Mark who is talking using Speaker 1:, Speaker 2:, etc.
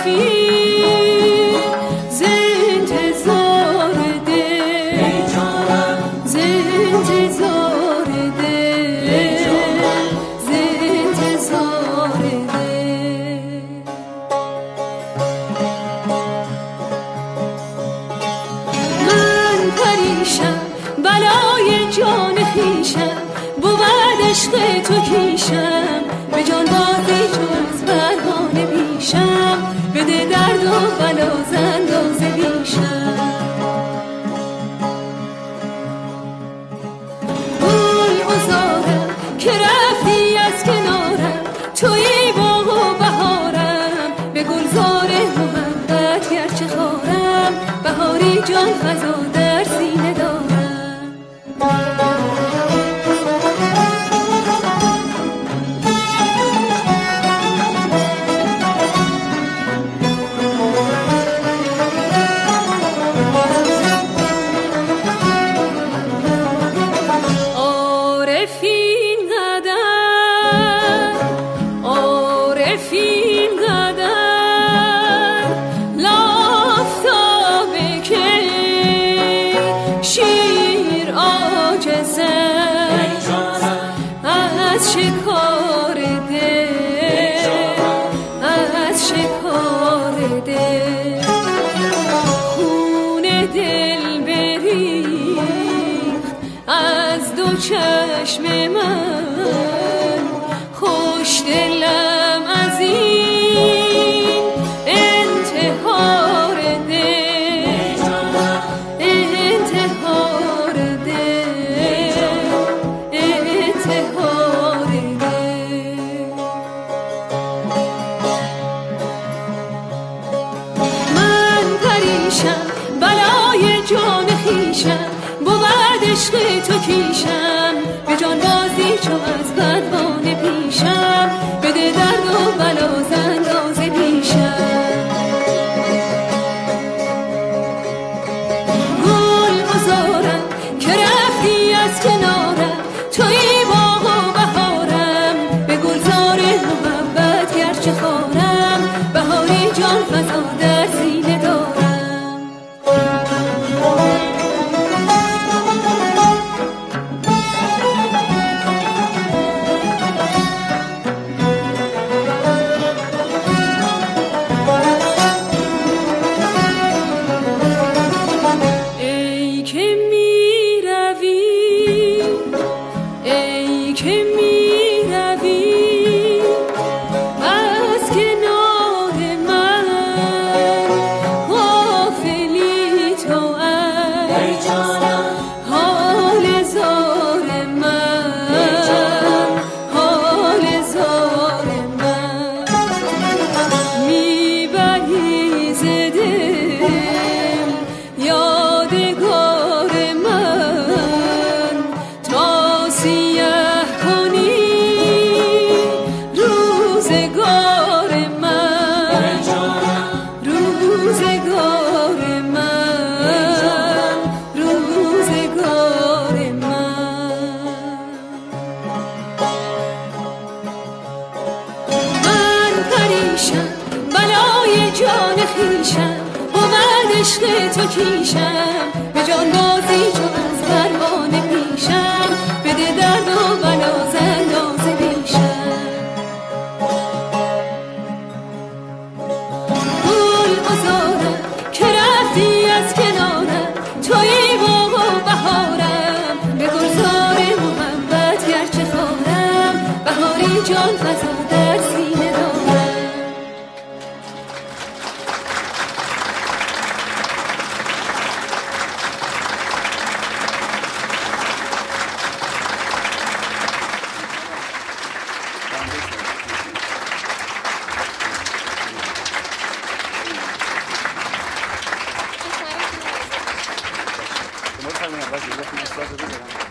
Speaker 1: بلای جان خویشم بود عشق تو کیشم به جان بازی چو از پروانه پیشم بده درد و بلا ز اندازه بیشم گل عذارم که رفتی از کنارم تویی باغ و بهارم به گلزار محبت گرچه خارم بهاری جان فزا در سینه دارم از شکار دل خون دل بریخت از دو چشم من خوش دلم از این انتحار دل انتحار بلای جان خویشم بود عشق تو کیشم به جان بازی چو از پروانه پیشم بده درد و بلا ز اندازه بیشم گل عذارم که رفتی از کنارم تویی باغ و بهارم به گلزار محبت گرچه خارم بهاری جان فزا در سینه دارم بلای جان خویشم بود عشق تو کیشم به جان بازی چو از پروانه پیشم بده درد و بلا ز اندازه بیشم گل عذارم که رفتی از کنارم تویی باغ و بهارم به گلزار محبت گرچه خارم بهاری جان فزا در سینه دارم
Speaker 2: Gracias.